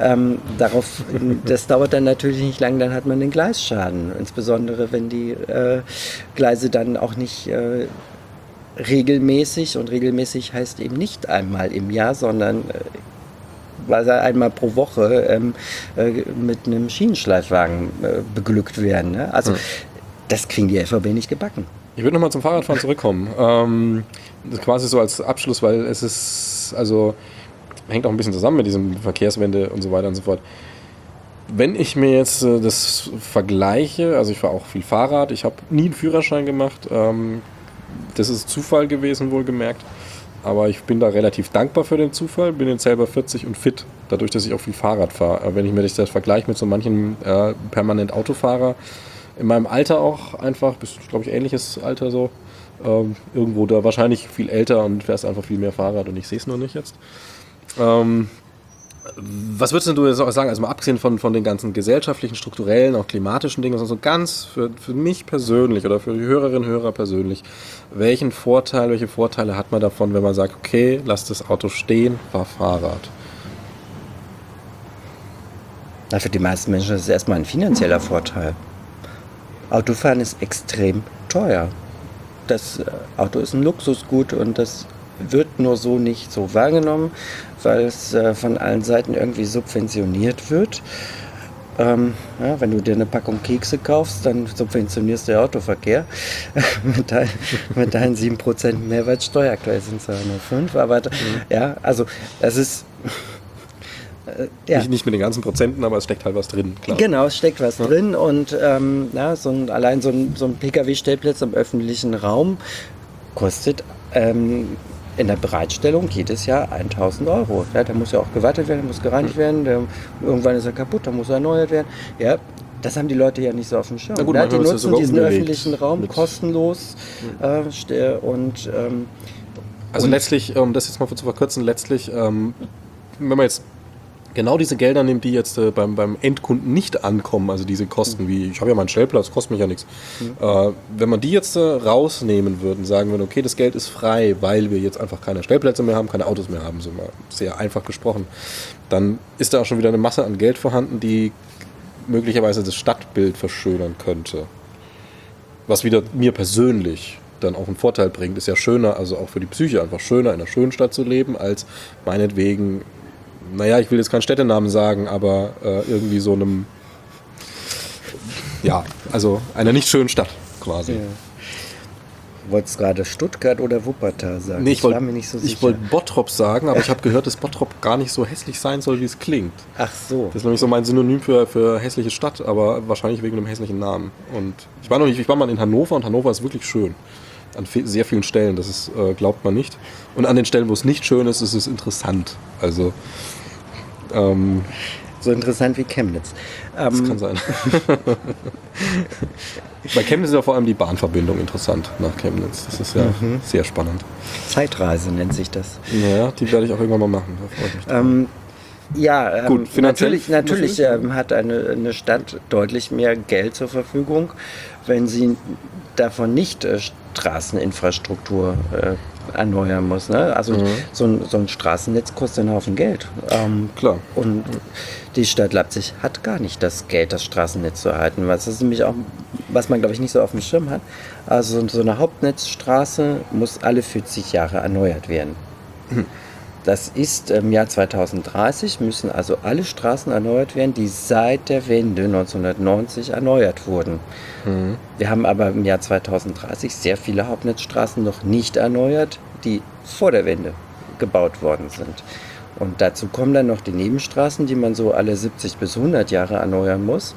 Das dauert dann natürlich nicht lang, dann hat man einen Gleisschaden. Insbesondere, wenn die Gleise dann auch nicht regelmäßig, und regelmäßig heißt eben nicht einmal im Jahr, sondern einmal pro Woche mit einem Schienenschleifwagen beglückt werden. Ne? Also das kriegen die LVB nicht gebacken. Ich würde nochmal zum Fahrradfahren zurückkommen. Das quasi so als Abschluss, weil es ist, also hängt auch ein bisschen zusammen mit diesem Verkehrswende und so weiter und so fort. Wenn ich mir jetzt das vergleiche, also ich fahre auch viel Fahrrad, ich habe nie einen Führerschein gemacht, das ist Zufall gewesen, wohlgemerkt. Aber ich bin da relativ dankbar für den Zufall, bin jetzt selber 40 und fit, dadurch, dass ich auch viel Fahrrad fahre. Wenn ich mir das vergleiche mit so manchen permanent Autofahrer, in meinem Alter auch einfach, bis, glaube ich, ähnliches Alter so, irgendwo da wahrscheinlich viel älter und fährst einfach viel mehr Fahrrad und ich sehe es nur nicht jetzt. Was würdest du jetzt auch sagen, also mal abgesehen von den ganzen gesellschaftlichen, strukturellen, auch klimatischen Dingen, also ganz für mich persönlich oder für die Hörerinnen und Hörer persönlich, welche Vorteile hat man davon, wenn man sagt, okay, lass das Auto stehen, fahr Fahrrad? Na, für die meisten Menschen ist es erstmal ein finanzieller Vorteil. Autofahren ist extrem teuer. Das Auto ist ein Luxusgut und das wird nur so nicht so wahrgenommen, weil es von allen Seiten irgendwie subventioniert wird. Wenn du dir eine Packung Kekse kaufst, dann subventionierst du den Autoverkehr mit deinen 7% Mehrwertsteuer. Aktuell sind es ja nur 5, aber ja, also das ist... Nicht mit den ganzen Prozenten, aber es steckt halt was drin, klar. Genau, es steckt was drin und allein so ein Pkw-Stellplatz im öffentlichen Raum kostet in der Bereitstellung jedes Jahr 1.000 Euro. Ja, der muss ja auch gewartet werden, muss gereinigt werden, irgendwann ist er kaputt, dann muss er erneuert werden. Ja, das haben die Leute ja nicht so auf dem Schirm. Gut, die nutzen diesen öffentlichen Raum kostenlos und also letztlich, das jetzt mal zu verkürzen, wenn man jetzt genau diese Gelder nimmt, die jetzt beim Endkunden nicht ankommen, also diese Kosten wie, ich habe ja meinen Stellplatz, kostet mich ja nichts. Wenn man die jetzt rausnehmen würden, sagen würden, okay, das Geld ist frei, weil wir jetzt einfach keine Stellplätze mehr haben, keine Autos mehr haben, so mal sehr einfach gesprochen, dann ist da auch schon wieder eine Masse an Geld vorhanden, die möglicherweise das Stadtbild verschönern könnte. Was wieder mir persönlich dann auch einen Vorteil bringt, ist ja schöner, also auch für die Psyche einfach schöner, in einer schönen Stadt zu leben, als meinetwegen, naja, ich will jetzt keinen Städtenamen sagen, aber irgendwie so einem, ja, also einer nicht schönen Stadt quasi. Ja. Wolltest du gerade Stuttgart oder Wuppertal sagen? Nee, ich wollte Bottrop sagen, aber ich habe gehört, dass Bottrop gar nicht so hässlich sein soll, wie es klingt. Ach so. Das ist nämlich so mein Synonym für hässliche Stadt, aber wahrscheinlich wegen einem hässlichen Namen. Und ich war mal in Hannover und Hannover ist wirklich schön. An sehr vielen Stellen, das ist, glaubt man nicht. Und an den Stellen, wo es nicht schön ist, ist es interessant. Also so interessant wie Chemnitz. Das kann sein. Bei Chemnitz ist ja vor allem die Bahnverbindung interessant nach Chemnitz. Das ist ja sehr spannend. Zeitreise nennt sich das. Naja, die werde ich auch irgendwann mal machen. Da freue ich mich drauf. Gut, natürlich hat eine Stadt deutlich mehr Geld zur Verfügung, wenn sie davon nicht Straßeninfrastruktur erneuern muss. Ne? Also so ein Straßennetz kostet einen Haufen Geld. Klar. Und die Stadt Leipzig hat gar nicht das Geld, das Straßennetz zu erhalten. Das ist nämlich auch, was man, glaube ich, nicht so auf dem Schirm hat. Also so eine Hauptnetzstraße muss alle 40 Jahre erneuert werden. Das ist im Jahr 2030 müssen also alle Straßen erneuert werden, die seit der Wende 1990 erneuert wurden. Wir haben aber im Jahr 2030 sehr viele Hauptnetzstraßen noch nicht erneuert, die vor der Wende gebaut worden sind. Und dazu kommen dann noch die Nebenstraßen, die man so alle 70 bis 100 Jahre erneuern muss.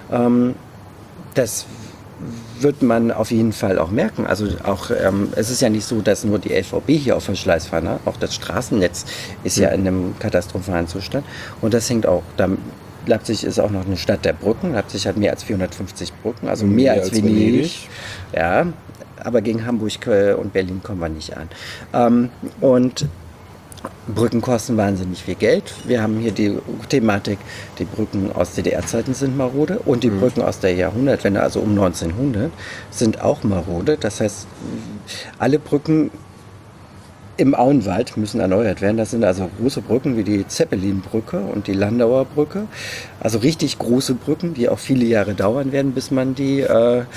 Das wird man auf jeden Fall auch merken. Also auch, es ist ja nicht so, dass nur die LVB hier auf Verschleiß fahren. Ne? Auch das Straßennetz ist ja in einem katastrophalen Zustand. Und das hängt auch damit. Leipzig ist auch noch eine Stadt der Brücken. Leipzig hat mehr als 450 Brücken, also mehr als Venedig. Ja, aber gegen Hamburg und Berlin kommen wir nicht an. Und Brücken kosten wahnsinnig viel Geld. Wir haben hier die Thematik, die Brücken aus DDR-Zeiten sind marode und die Brücken aus der Jahrhundertwende, also um 1900, sind auch marode. Das heißt, alle Brücken im Auenwald müssen erneuert werden. Das sind also große Brücken wie die Zeppelin-Brücke und die Landauer Brücke. Also richtig große Brücken, die auch viele Jahre dauern werden, bis man die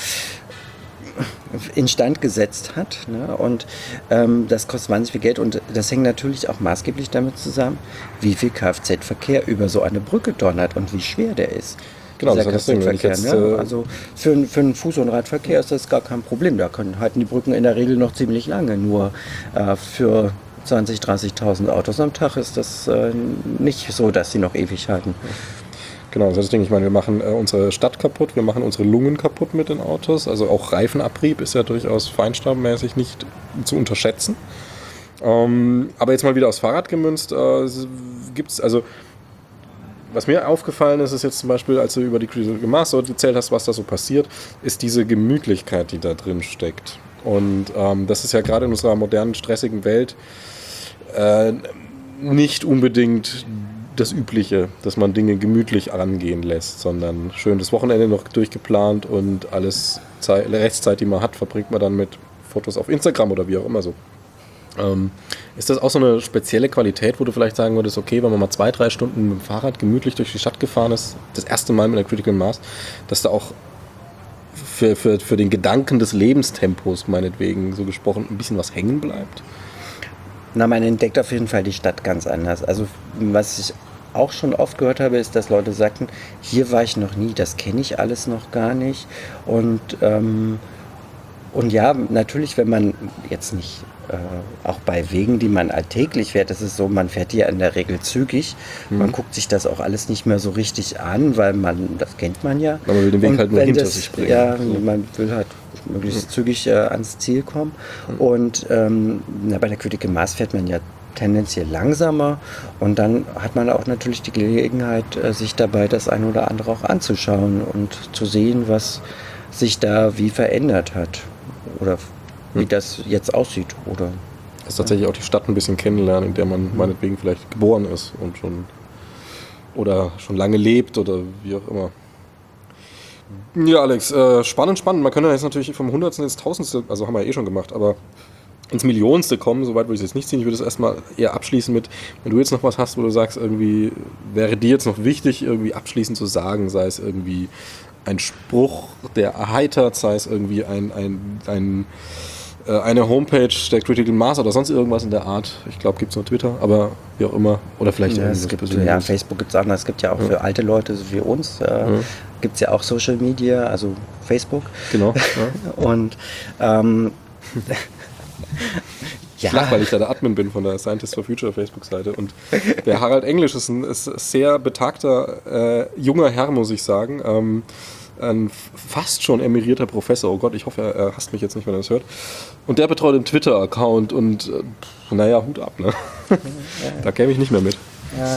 instand gesetzt hat. Ne? Und das kostet wahnsinnig viel Geld. Und das hängt natürlich auch maßgeblich damit zusammen, wie viel Kfz-Verkehr über so eine Brücke donnert und wie schwer der ist. Genau, das ist das Ding. Ne? Also für einen Fuß- und Radverkehr ist das gar kein Problem. Da halten die Brücken in der Regel noch ziemlich lange. Nur für 20.000, 30.000 Autos am Tag ist das nicht so, dass sie noch ewig halten. Genau, das ist das Ding. Ich meine, wir machen unsere Stadt kaputt, wir machen unsere Lungen kaputt mit den Autos. Also auch Reifenabrieb ist ja durchaus feinstaubmäßig nicht zu unterschätzen. Aber jetzt mal wieder aufs Fahrrad gemünzt, gibt es, also was mir aufgefallen ist, ist jetzt zum Beispiel, als du über die Critical Mass so erzählt hast, was da so passiert, ist diese Gemütlichkeit, die da drin steckt. Und das ist ja gerade in unserer modernen, stressigen Welt nicht unbedingt das Übliche, dass man Dinge gemütlich angehen lässt, sondern schön das Wochenende noch durchgeplant und alles Restzeit, die man hat, verbringt man dann mit Fotos auf Instagram oder wie auch immer so. Ist das auch so eine spezielle Qualität, wo du vielleicht sagen würdest, okay, wenn man mal 2-3 Stunden mit dem Fahrrad gemütlich durch die Stadt gefahren ist, das erste Mal mit der Critical Mass, dass da auch für den Gedanken des Lebenstempos, meinetwegen so gesprochen, ein bisschen was hängen bleibt? Na, man entdeckt auf jeden Fall die Stadt ganz anders. Also was ich auch schon oft gehört habe, ist, dass Leute sagten, hier war ich noch nie, das kenne ich alles noch gar nicht. Und ja, natürlich, wenn man jetzt nicht, auch bei Wegen, die man alltäglich fährt, das ist so, man fährt hier in der Regel zügig. Man guckt sich das auch alles nicht mehr so richtig an, weil das kennt man ja. Aber man will den Weg halt nur hinter sich bringen. Ja, man will halt möglichst zügig ans Ziel kommen. Und bei der Critical Mass fährt man ja tendenziell langsamer und dann hat man auch natürlich die Gelegenheit, sich dabei das eine oder andere auch anzuschauen und zu sehen, was sich da wie verändert hat oder wie das jetzt aussieht. Oder das ist tatsächlich auch die Stadt ein bisschen kennenlernen, in der man meinetwegen vielleicht geboren ist und schon lange lebt oder wie auch immer. Ja, Alex, spannend. Man könnte jetzt natürlich vom Hundertsten ins Tausendste, also haben wir ja eh schon gemacht, aber ins Millionste kommen, soweit würde ich es jetzt nicht ziehen. Ich würde es erstmal eher abschließen mit, wenn du jetzt noch was hast, wo du sagst, irgendwie wäre dir jetzt noch wichtig, irgendwie abschließend zu sagen, sei es irgendwie ein Spruch, der erheitert, sei es irgendwie eine Homepage der Critical Mass oder sonst irgendwas in der Art. Ich glaube, gibt es noch Twitter, aber wie auch immer. Oder vielleicht Facebook gibt es auch noch. Es gibt ja auch für alte Leute, so wie uns, gibt es ja auch Social Media, also Facebook. Genau. Ja. Und Ich lach, weil ich da der Admin bin von der Scientists for Future Facebook-Seite. Und der Harald Englisch ist ein sehr betagter junger Herr, muss ich sagen. Ein fast schon emerierter Professor. Oh Gott, ich hoffe, er hasst mich jetzt nicht, wenn er das hört. Und der betreut einen Twitter-Account und naja, Hut ab, ne? Da käme ich nicht mehr mit.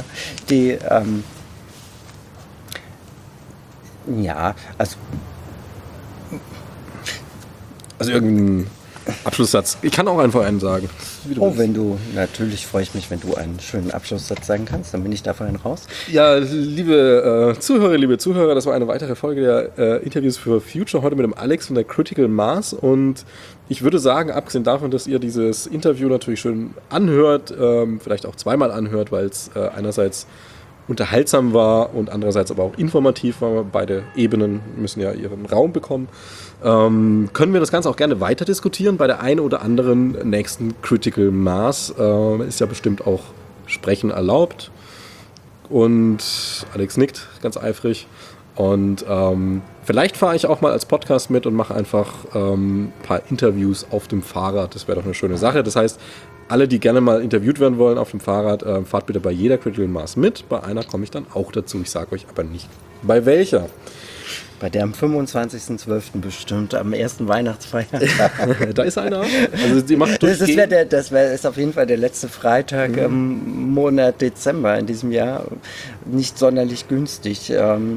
Ja, also irgendein Abschlusssatz. Ich kann auch einfach einen sagen. Natürlich freue ich mich, wenn du einen schönen Abschlusssatz sagen kannst, dann bin ich da vorhin raus. Ja, liebe Zuhörer, das war eine weitere Folge der Interviews for Future, heute mit dem Alex von der Critical Mass und ich würde sagen, abgesehen davon, dass ihr dieses Interview natürlich schön anhört, vielleicht auch zweimal anhört, weil es einerseits unterhaltsam war und andererseits aber auch informativ war. Beide Ebenen müssen ja ihren Raum bekommen. Können wir das Ganze auch gerne weiter diskutieren bei der einen oder anderen nächsten Critical Mass. Ist ja bestimmt auch Sprechen erlaubt. Und Alex nickt ganz eifrig. Und vielleicht fahre ich auch mal als Podcast mit und mache einfach ein paar Interviews auf dem Fahrrad. Das wäre doch eine schöne Sache. Das heißt, alle, die gerne mal interviewt werden wollen auf dem Fahrrad, fahrt bitte bei jeder Critical Mass mit. Bei einer komme ich dann auch dazu. Ich sage euch aber nicht, bei welcher. Bei der am 25.12. bestimmt, am ersten Weihnachtsfeiertag. Da ist einer. Also die macht das ist auf jeden Fall der letzte Freitag im Monat Dezember in diesem Jahr. Nicht sonderlich günstig.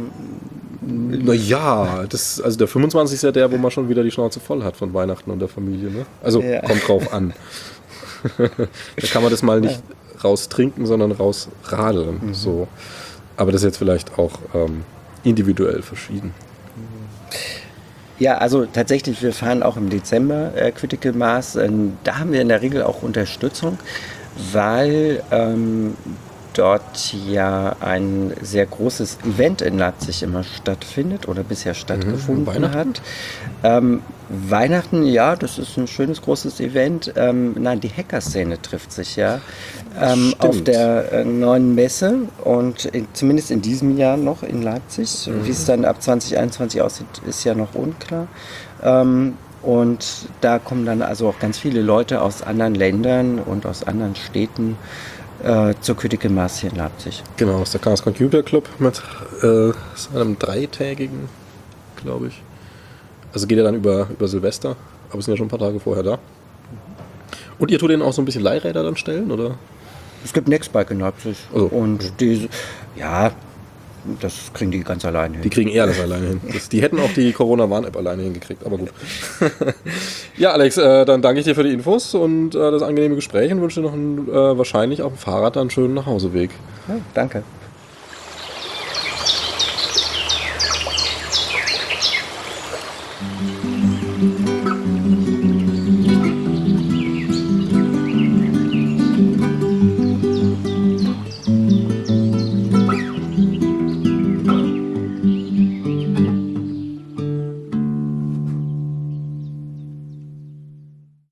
Naja, also der 25. ist ja der, wo man schon wieder die Schnauze voll hat von Weihnachten und der Familie. Ne? Also kommt drauf an. Da kann man das mal nicht nicht raus trinken, sondern raus radeln. So. Aber das ist jetzt vielleicht auch individuell verschieden. Ja, also tatsächlich, wir fahren auch im Dezember Critical Mass. Da haben wir in der Regel auch Unterstützung, weil dort ja ein sehr großes Event in Leipzig immer stattfindet oder bisher stattgefunden Weihnachten? hat. Weihnachten, ja, das ist ein schönes großes Event. Nein, die Hacker-Szene trifft sich ja auf der neuen Messe und zumindest in diesem Jahr noch in Leipzig. Wie es dann ab 2021 aussieht, ist ja noch unklar. Und da kommen dann also auch ganz viele Leute aus anderen Ländern und aus anderen Städten zur Critical Mass hier in Leipzig. Genau, aus der Chaos Computer Club mit einem 3-tägigen, glaube ich. Also geht er dann über Silvester, aber sind ja schon ein paar Tage vorher da. Und ihr tut denen auch so ein bisschen Leihräder dann stellen, oder? Es gibt Nextbike in Leipzig und die, ja, das kriegen die ganz alleine hin. Die kriegen eher das alleine hin. Die hätten auch die Corona-Warn-App alleine hingekriegt, aber gut. Ja, Alex, dann danke ich dir für die Infos und das angenehme Gespräch und wünsche dir noch wahrscheinlich auf dem Fahrrad einen schönen Nachhauseweg. Ja, danke.